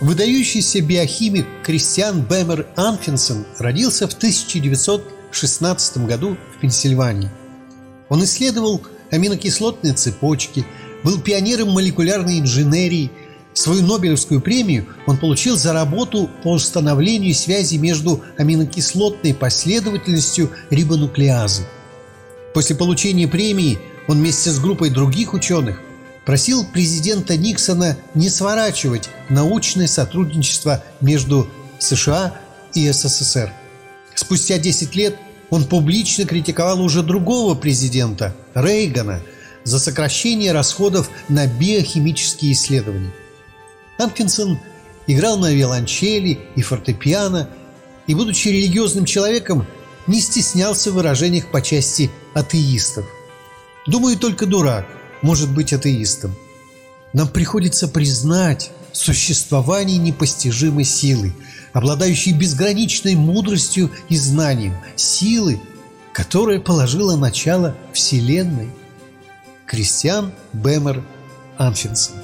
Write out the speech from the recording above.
Выдающийся биохимик Кристиан Бэмер Анфинсон родился в 1916 году в Пенсильвании. Он исследовал аминокислотные цепочки, был пионером молекулярной инженерии. Свою Нобелевскую премию он получил за работу по установлению связи между аминокислотной последовательностью рибонуклеазы. После получения премии он вместе с группой других ученых просил президента Никсона не сворачивать научное сотрудничество между США и СССР. Спустя 10 лет он публично критиковал уже другого президента, Рейгана, за сокращение расходов на биохимические исследования. Анфинсон играл на виолончели и фортепиано и, будучи религиозным человеком, не стеснялся в выражениях по части атеистов. «Думаю, только дурак может быть атеистом. Нам приходится признать существование непостижимой силы, обладающей безграничной мудростью и знанием, силы, которая положила начало Вселенной». Кристиан Бэмер Анфинсон.